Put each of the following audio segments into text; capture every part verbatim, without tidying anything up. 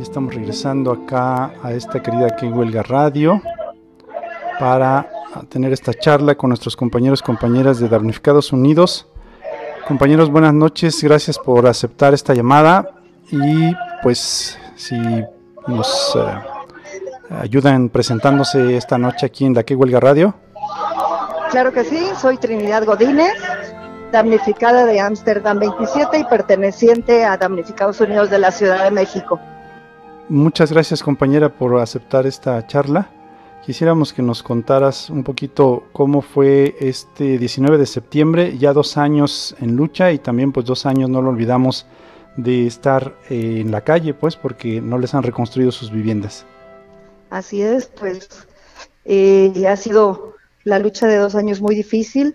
estamos regresando acá a esta querida Que Huelga Radio para tener esta charla con nuestros compañeros y compañeras de Damnificados Unidos. Compañeros, buenas noches, gracias por aceptar esta llamada y pues si nos uh, ayudan presentándose esta noche aquí en la Que Huelga Radio. Claro que sí, soy Trinidad Godínez, damnificada de Ámsterdam veintisiete y perteneciente a Damnificados Unidos de la Ciudad de México. Muchas gracias, compañera, por aceptar esta charla. Quisiéramos que nos contaras un poquito cómo fue este diecinueve de septiembre, ya dos años en lucha y también pues dos años, no lo olvidamos, de estar eh, en la calle, pues porque no les han reconstruido sus viviendas. Así es, pues eh, ha sido la lucha de dos años muy difícil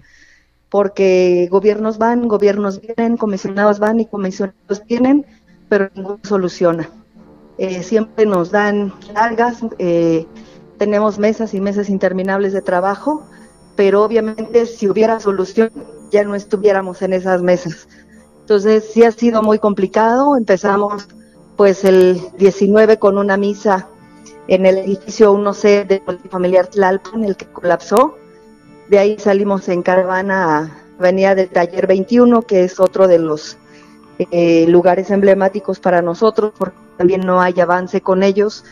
porque gobiernos van, gobiernos vienen, comisionados van y comisionados vienen, pero ninguno soluciona. Eh, siempre nos dan largas, eh, tenemos mesas y mesas interminables de trabajo, pero obviamente si hubiera solución ya no estuviéramos en esas mesas. Entonces sí ha sido muy complicado. Empezamos pues el diecinueve con una misa en el edificio uno C del multifamiliar Tlalpan, el que colapsó. De ahí salimos en caravana a Avenida del Taller veintiuno, que es otro de los eh, lugares emblemáticos para nosotros, porque también no hay avance con ellos,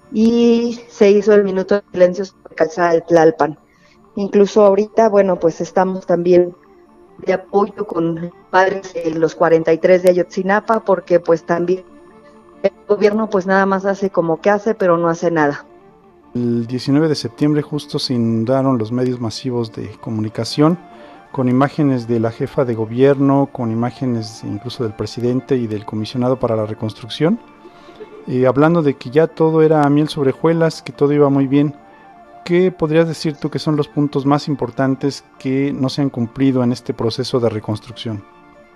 y se hizo el minuto de silencio sobre Calzada de Tlalpan. Incluso ahorita, bueno, pues estamos también de apoyo con padres de los cuarenta y tres de Ayotzinapa, porque pues también el gobierno pues nada más hace como que hace, pero no hace nada. El diecinueve de septiembre justo se inundaron los medios masivos de comunicación con imágenes de la jefa de gobierno, con imágenes incluso del presidente y del comisionado para la reconstrucción, eh, hablando de que ya todo era miel sobre hojuelas, que todo iba muy bien. ¿Qué podrías decir tú que son los puntos más importantes que no se han cumplido en este proceso de reconstrucción?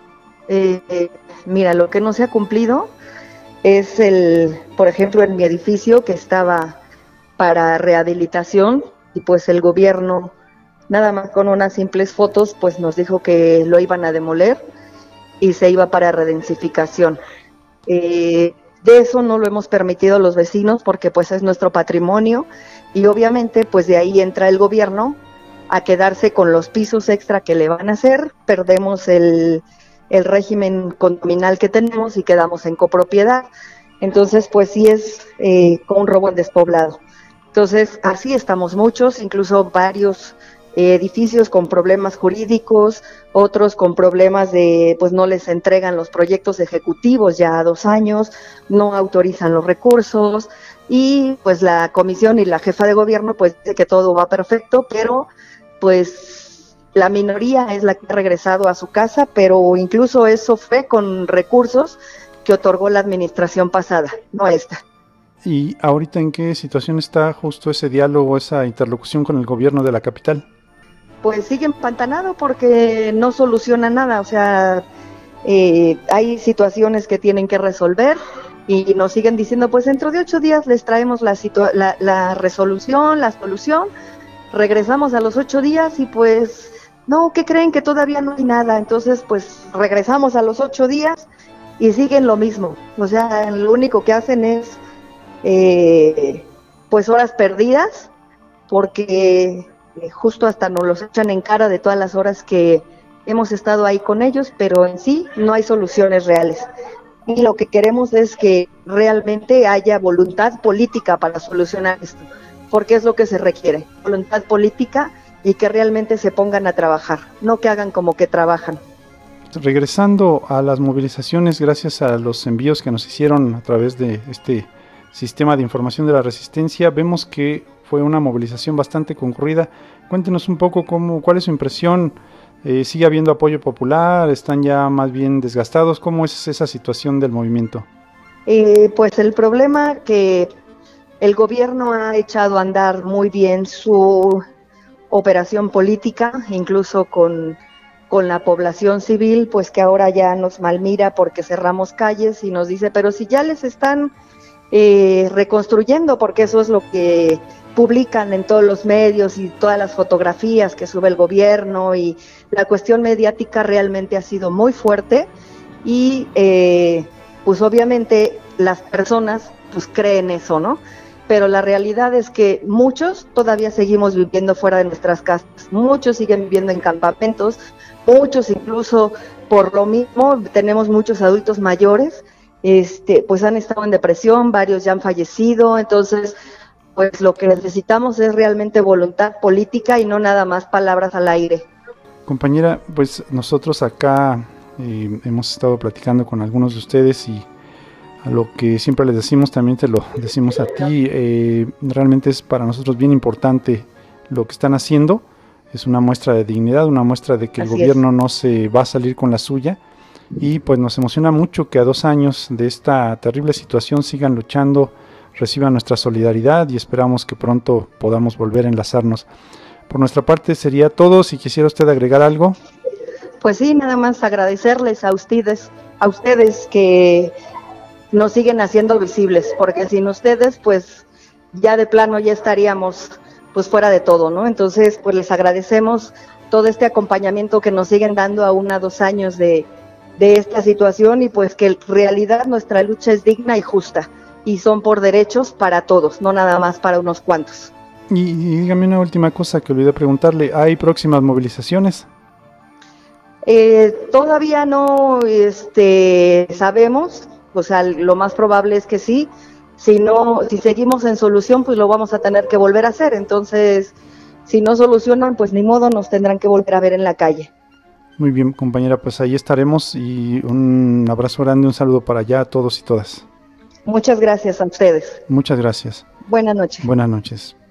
Eh, eh, mira, lo que no se ha cumplido es el, por ejemplo, en mi edificio que estaba para rehabilitación y pues el gobierno nada más con unas simples fotos pues nos dijo que lo iban a demoler y se iba para redensificación. Eh, de eso no lo hemos permitido los vecinos porque pues es nuestro patrimonio y obviamente pues de ahí entra el gobierno a quedarse con los pisos extra que le van a hacer, perdemos el, el régimen condominal que tenemos y quedamos en copropiedad. Entonces pues sí es eh, como un robo en despoblado. Entonces así estamos muchos, incluso varios eh, edificios con problemas jurídicos, otros con problemas de pues no les entregan los proyectos ejecutivos ya a dos años, no autorizan los recursos y pues la comisión y la jefa de gobierno pues dice que todo va perfecto, pero pues la minoría es la que ha regresado a su casa, pero incluso eso fue con recursos que otorgó la administración pasada, no esta. ¿Y ahorita en qué situación está justo ese diálogo, esa interlocución con el gobierno de la capital? Pues sigue empantanado porque no soluciona nada, o sea, eh, hay situaciones que tienen que resolver y nos siguen diciendo, pues dentro de ocho días les traemos la, situa- la, la resolución, la solución, regresamos a los ocho días y pues, no, ¿qué creen? Que todavía no hay nada, entonces pues regresamos a los ocho días y siguen lo mismo, o sea, lo único que hacen es Eh, pues horas perdidas porque eh, justo hasta nos los echan en cara de todas las horas que hemos estado ahí con ellos, pero en sí no hay soluciones reales y lo que queremos es que realmente haya voluntad política para solucionar esto, porque es lo que se requiere, voluntad política y que realmente se pongan a trabajar, no que hagan como que trabajan. Regresando a las movilizaciones, gracias a los envíos que nos hicieron a través de este Sistema de Información de la Resistencia, vemos que fue una movilización bastante concurrida. Cuéntenos un poco cómo, cuál es su impresión. Eh, ¿Sigue habiendo apoyo popular? ¿Están ya más bien desgastados? ¿Cómo es esa situación del movimiento? Eh, pues el problema que el gobierno ha echado a andar muy bien su operación política, incluso con, con la población civil, pues que ahora ya nos malmira porque cerramos calles y nos dice, pero si ya les están Eh, reconstruyendo, porque eso es lo que publican en todos los medios y todas las fotografías que sube el gobierno, y la cuestión mediática realmente ha sido muy fuerte y eh, pues obviamente las personas pues creen eso, ¿no? Pero la realidad es que muchos todavía seguimos viviendo fuera de nuestras casas, muchos siguen viviendo en campamentos, muchos incluso por lo mismo, tenemos muchos adultos mayores, este, pues han estado en depresión, varios ya han fallecido, entonces pues lo que necesitamos es realmente voluntad política y no nada más palabras al aire. Compañera, pues nosotros acá eh, hemos estado platicando con algunos de ustedes y a lo que siempre les decimos también te lo decimos a ti, eh, realmente es para nosotros bien importante lo que están haciendo, es una muestra de dignidad, una muestra de que el Así gobierno es. no se va a salir con la suya y pues nos emociona mucho que a dos años de esta terrible situación sigan luchando, reciban nuestra solidaridad y esperamos que pronto podamos volver a enlazarnos. Por nuestra parte sería todo, si quisiera usted agregar algo. Pues sí, nada más agradecerles a ustedes, a ustedes que nos siguen haciendo visibles, porque sin ustedes, pues ya de plano ya estaríamos pues fuera de todo, ¿no? Entonces, pues les agradecemos todo este acompañamiento que nos siguen dando a una, dos años de, de esta situación y pues que en realidad nuestra lucha es digna y justa y son por derechos para todos, no nada más para unos cuantos. Y, y dígame una última cosa que olvidé preguntarle, ¿hay próximas movilizaciones? Eh, todavía no este, sabemos, o sea, lo más probable es que sí. Si no, si seguimos en solución, pues lo vamos a tener que volver a hacer. Entonces, si no solucionan, pues ni modo, nos tendrán que volver a ver en la calle. Muy bien, compañera, pues ahí estaremos y un abrazo grande, un saludo para allá a todos y todas. Muchas gracias a ustedes. Muchas gracias. Buenas noches. Buenas noches.